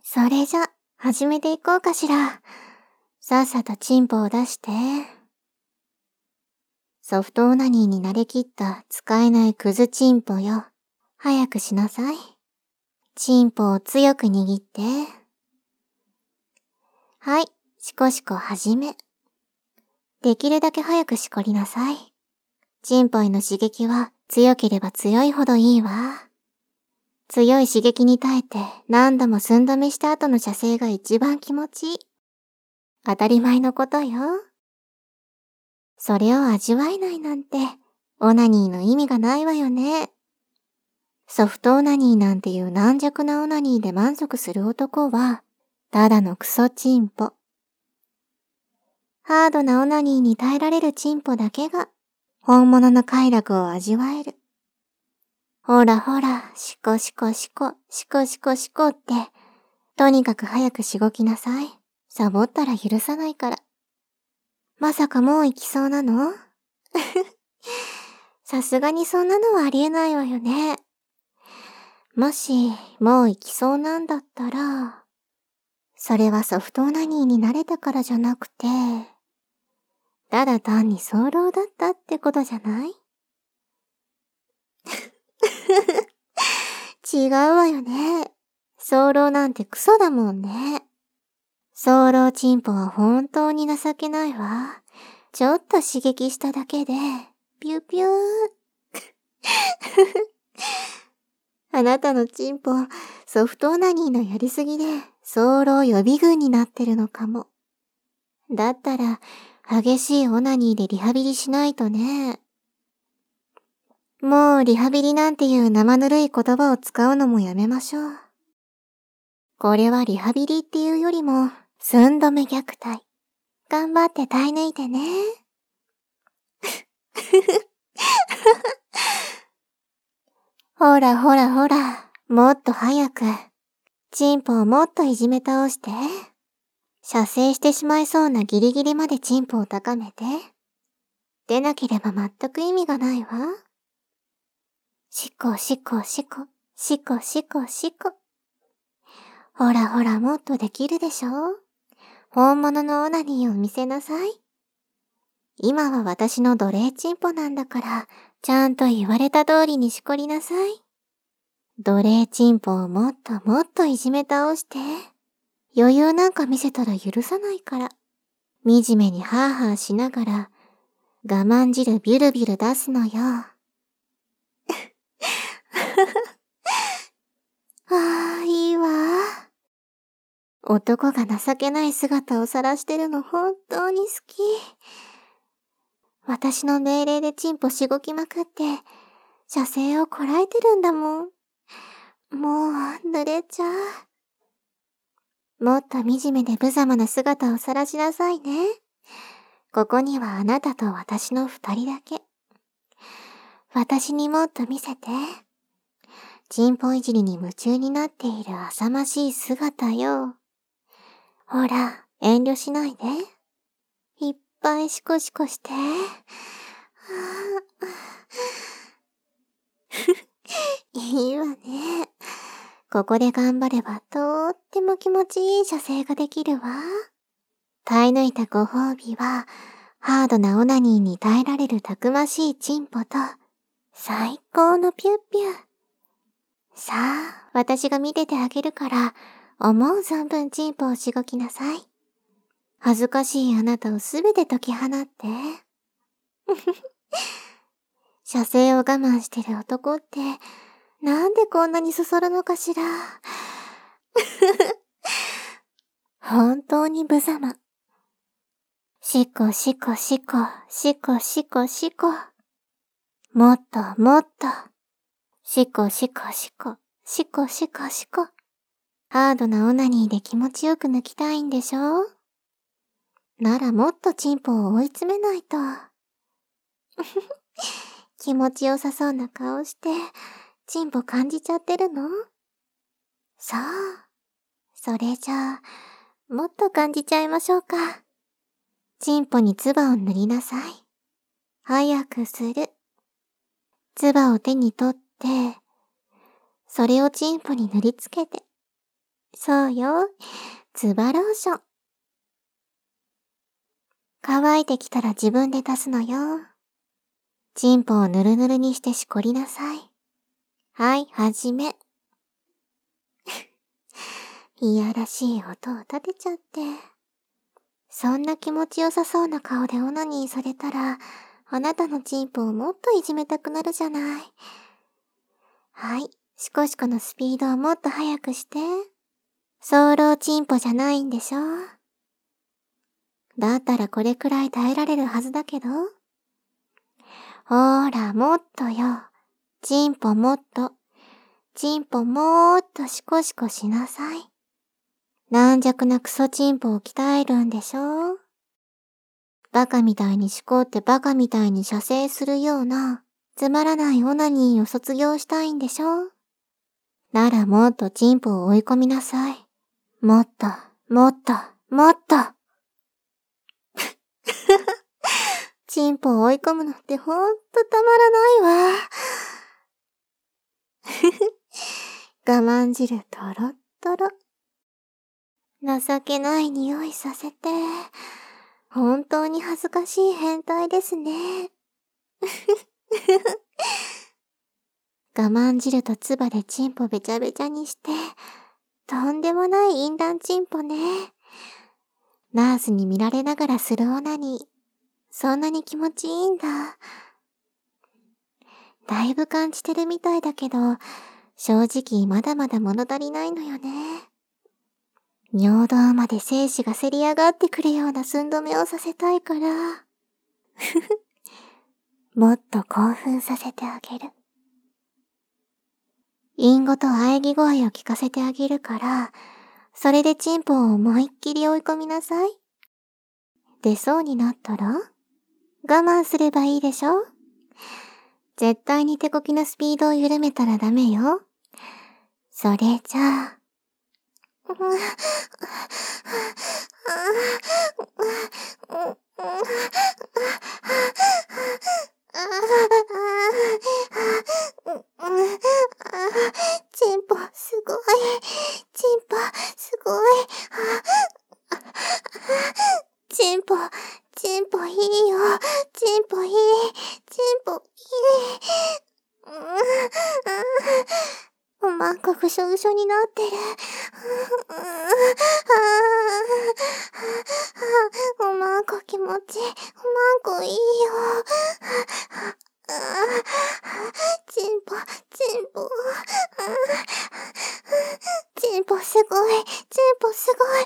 それじゃ、始めていこうかしら。さっさとチンポを出して。ソフトオナニーに慣れきった使えないクズチンポよ。早くしなさい。チンポを強く握って。はい、シコシコ始め。できるだけ早くしこりなさい。チンポへの刺激は強ければ強いほどいいわ。強い刺激に耐えて何度も寸止めした後の射精が一番気持ちいい。当たり前のことよ。それを味わえないなんて、オナニーの意味がないわよね。ソフトオナニーなんていう軟弱なオナニーで満足する男は、ただのクソチンポ。ハードなオナニーに耐えられるチンポだけが、本物の快楽を味わえる。ほらほら、シコシコシコ、シコシコシコって、とにかく早くしごきなさい。サボったら許さないから。まさかもう行きそうなの？さすがにそんなのはありえないわよね。もし、もう行きそうなんだったら、それはソフトオナニーに慣れたからじゃなくて、ただ単に早漏だったってことじゃない？違うわよね。早漏なんてクソだもんね。早漏チンポは本当に情けないわ。ちょっと刺激しただけで、ピューピュー。あなたのチンポ、ソフトオナニーのやりすぎで、早漏予備軍になってるのかも。だったら、激しいオナニーでリハビリしないとね。もうリハビリなんていう生ぬるい言葉を使うのもやめましょう。これはリハビリっていうよりも、寸止め虐待。頑張って耐え抜いてね。ほらほらほら、もっと早く。チンポをもっといじめ倒して。射精してしまいそうなギリギリまでチンポを高めて。出なければ全く意味がないわ。シコシコシコ、シコシコシコ。ほらほらもっとできるでしょ？本物のオナニーを見せなさい。今は私の奴隷チンポなんだから、ちゃんと言われた通りにしこりなさい。奴隷チンポをもっともっといじめ倒して。余裕なんか見せたら許さないから。惨めにハーハーしながら、我慢汁ビュルビュル出すのよ。ああ、いいわ。男が情けない姿を晒してるの本当に好き。私の命令でチンポしごきまくって、射精をこらえてるんだもん。もう、濡れちゃう。もっと惨めで無様な姿を晒しなさいね。ここにはあなたと私の二人だけ。私にもっと見せて。チンポいじりに夢中になっている浅ましい姿よ。ほら、遠慮しないで。いっぱいシコシコして。いいわね。ここで頑張ればとっても気持ちいい射精ができるわ。耐え抜いたご褒美は、ハードなオナニーに耐えられるたくましいチンポと、最高のピュッピュ。さあ、私が見ててあげるから、思う存分チンポをしごきなさい。恥ずかしいあなたをすべて解き放って。射精を我慢してる男って、なんでこんなにそそるのかしら。本当に無様。シコシコシコ、シコシコシコ。もっともっと。シコシコシコ、シコシコシコ。ハードなオナニーで気持ちよく抜きたいんでしょ？ならもっとチンポを追い詰めないと。気持ちよさそうな顔して、チンポ感じちゃってるの？そう。それじゃあ、もっと感じちゃいましょうか。チンポに唾を塗りなさい。早くする。唾を手に取って、それをチンポに塗りつけて、 そうよ。つばローション。乾いてきたら自分で足すのよ。チンポをぬるぬるにしてしこりなさい。はい、はじめ。いやらしい音を立てちゃって。そんな気持ちよさそうな顔でオナニーされたら、あなたのチンポをもっといじめたくなるじゃない。はい、シコシコのスピードをもっと速くして。ソーローチンポじゃないんでしょ。だったらこれくらい耐えられるはずだけど。ほーら、もっとよ。チンポもっと。チンポもーっとシコシコしなさい。軟弱なクソチンポを鍛えるんでしょ。バカみたいにしこってバカみたいに射精するような、つまらないオナニーを卒業したいんでしょ。ならもっとチンポを追い込みなさい。もっと、もっと、もっと。チンポを追い込むのってほんとたまらないわ。我慢汁とろっとろ。情けない匂いさせて、本当に恥ずかしい変態ですね。我慢汁と唾でチンポべちゃべちゃにして、とんでもない淫乱チンポね。ナースに見られながらするオナニー、そんなに気持ちいいんだ。だいぶ感じてるみたいだけど、正直まだまだ物足りないのよね。尿道まで精子がせり上がってくるような寸止めをさせたいから。もっと興奮させてあげる。隠語と喘ぎ声を聞かせてあげるから、それでチンポを思いっきり追い込みなさい。出そうになったら我慢すればいいでしょ。絶対に手こきのスピードを緩めたらダメよ。それじゃあ。チンポすごい。チンポすごい。チンポ、チンポいいよ。チンポいい。チンポいい。おまんこぐしょぐしょになってる。おまんこ気持ちいい。おまんこいいよ。チンポ、チンポ。チンポすごい。チンポすごい。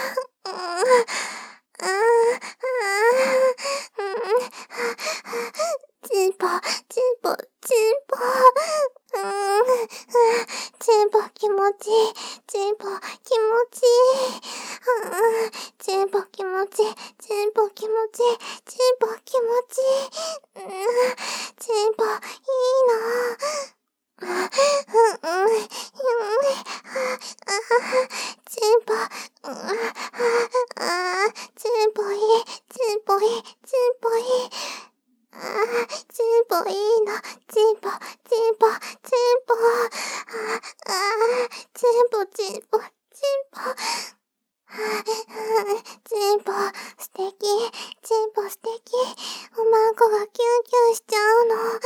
チンポ、チンポ、チンポ。チンポ気持ちいい。チンポ気持ちいい。チンポ気持ちいい。チンポ気持ちいい。チンポ気持ちいい。チンポいいな。チンポ、チンポいい。チンポいい。チンポいい。チンポいいな。チンポ、チンポ、チンポ。チンポ、チンポ、チンポ。チンポ、素敵。チンポ素敵。おまんこがキュンキュンしちゃう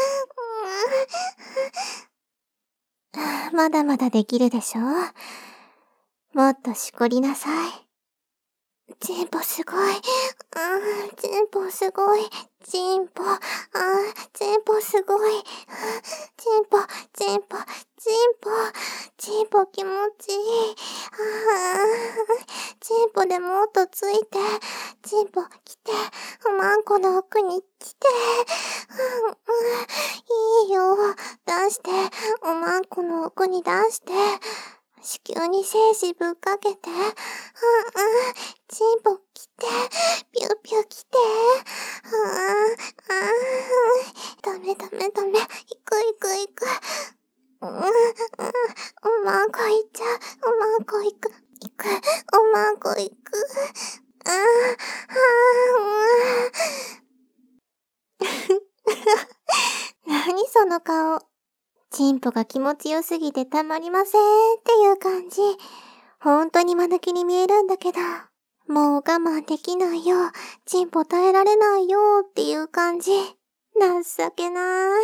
の。まだまだできるでしょ。もっとしこりなさい。チンポすごい。チンポすごい。チンポ。チンポすごい。チンポ、チンポ、チンポ。チンポ気持ちいい。チンポでもっとついて。チンポ来て。おまんこの奥に来て。いいよ。出して。おまんこの奥に出して。子宮に精子ぶっかけて。チンポ来て。ピューピュー来て。ダメダメダメ。行く行く行く。おまんこ行っちゃう。おまんこ行く。行く。おまんこ行く。何その顔。チンポが気持ちよすぎてたまりませんっていう感じ。 ほんとに間抜きに見えるんだけど、もう我慢できないよ、チンポ耐えられないよっていう感じ。情けない。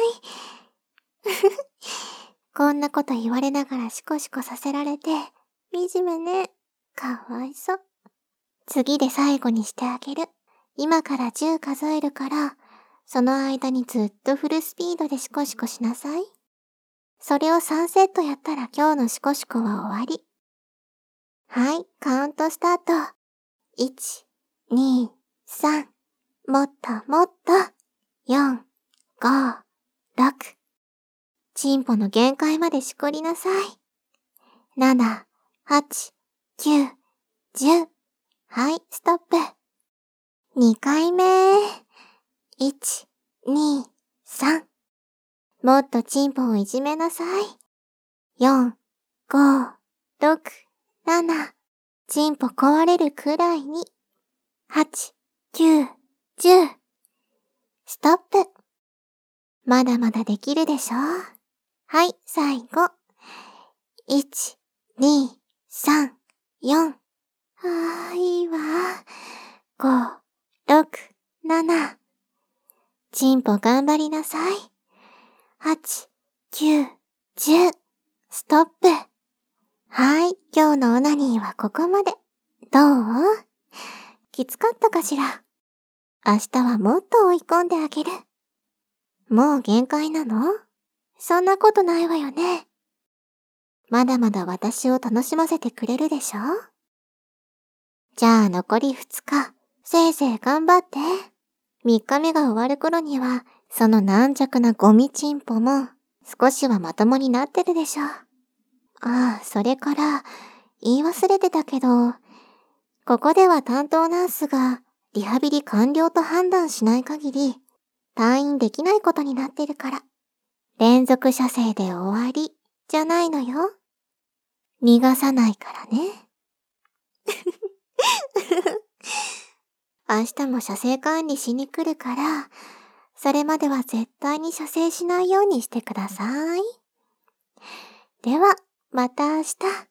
こんなこと言われながらシコシコさせられて、惨めね。かわいそう。次で最後にしてあげる。今から10数えるから、その間にずっとフルスピードでシコシコしなさい。それを3セットやったら今日のシコシコは終わり。はい、カウントスタート。1、2、3。もっともっと。4、5、6。チンポの限界までしこりなさい。7、8、9、10。はい、ストップ。2回目。1、2、3。もっとチンポをいじめなさい。4、5、6、7。チンポ壊れるくらいに。8、9、10。ストップ。まだまだできるでしょ。はい、最後。1、2、3、4。いいわ。5、6、7。チンポ頑張りなさい。8、9、10。ストップ。はい、今日のオナニーはここまで。どう？きつかったかしら？明日はもっと追い込んであげる。もう限界なの？そんなことないわよね。まだまだ私を楽しませてくれるでしょ？じゃあ残り2日、せいぜい頑張って。3日目が終わる頃には、その軟弱なゴミチンポも少しはまともになってるでしょ。それから、言い忘れてたけど、ここでは担当ナースがリハビリ完了と判断しない限り、退院できないことになってるから。連続射精で終わり、じゃないのよ。逃がさないからね。明日も射精管理しに来るから、それまでは絶対に射精しないようにしてください。では、また明日。